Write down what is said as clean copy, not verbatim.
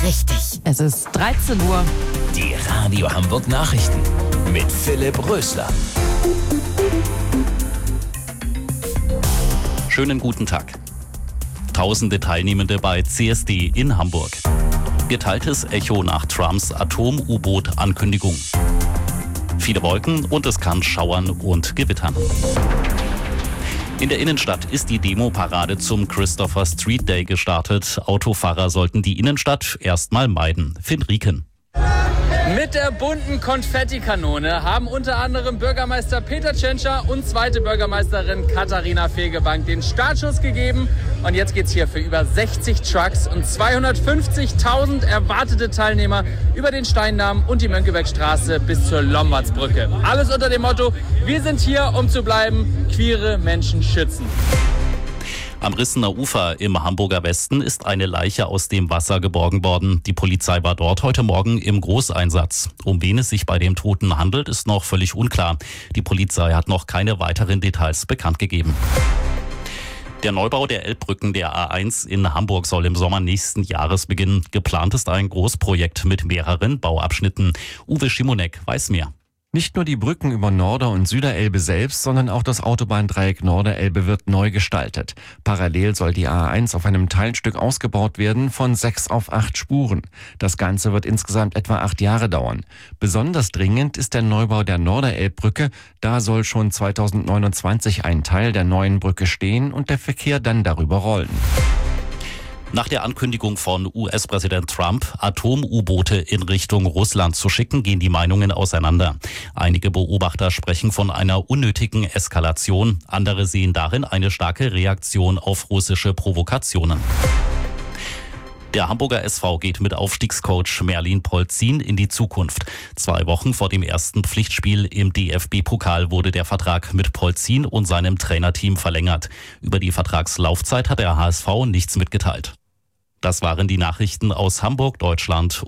richtig. Es ist 13 Uhr. Die Radio Hamburg Nachrichten mit Philipp Rösler. Schönen guten Tag. Tausende Teilnehmende bei CSD in Hamburg. Geteiltes Echo nach Trumps Atom-U-Boot-Ankündigung. Viele Wolken und es kann schauern und gewittern. In der Innenstadt ist die Demo-Parade zum Christopher Street Day gestartet. Autofahrer sollten die Innenstadt erstmal meiden. Finn Rieken. Mit der bunten Konfettikanone haben unter anderem Bürgermeister Peter Tschentscher und zweite Bürgermeisterin Katharina Fegebank den Startschuss gegeben. Und jetzt geht's hier für über 60 Trucks und 250.000 erwartete Teilnehmer über den Steindamm und die Mönckebergstraße bis zur Lombardsbrücke. Alles unter dem Motto: Wir sind hier, um zu bleiben, queere Menschen schützen. Am Rissener Ufer im Hamburger Westen ist eine Leiche aus dem Wasser geborgen worden. Die Polizei war dort heute Morgen im Großeinsatz. Um wen es sich bei dem Toten handelt, ist noch völlig unklar. Die Polizei hat noch keine weiteren Details bekannt gegeben. Der Neubau der Elbbrücken der A1 in Hamburg soll im Sommer nächsten Jahres beginnen. Geplant ist ein Großprojekt mit mehreren Bauabschnitten. Uwe Schimonek weiß mehr. Nicht nur die Brücken über Norder- und Süderelbe selbst, sondern auch das Autobahndreieck Norderelbe wird neu gestaltet. Parallel soll die A1 auf einem Teilstück ausgebaut werden von 6 auf 8 Spuren. Das Ganze wird insgesamt etwa 8 Jahre dauern. Besonders dringend ist der Neubau der Norderelbbrücke. Da soll schon 2029 ein Teil der neuen Brücke stehen und der Verkehr dann darüber rollen. Nach der Ankündigung von US-Präsident Trump, Atom-U-Boote in Richtung Russland zu schicken, gehen die Meinungen auseinander. Einige Beobachter sprechen von einer unnötigen Eskalation. Andere sehen darin eine starke Reaktion auf russische Provokationen. Der Hamburger SV geht mit Aufstiegscoach Merlin Polzin in die Zukunft. 2 Wochen vor dem ersten Pflichtspiel im DFB-Pokal wurde der Vertrag mit Polzin und seinem Trainerteam verlängert. Über die Vertragslaufzeit hat der HSV nichts mitgeteilt. Das waren die Nachrichten aus Hamburg, Deutschland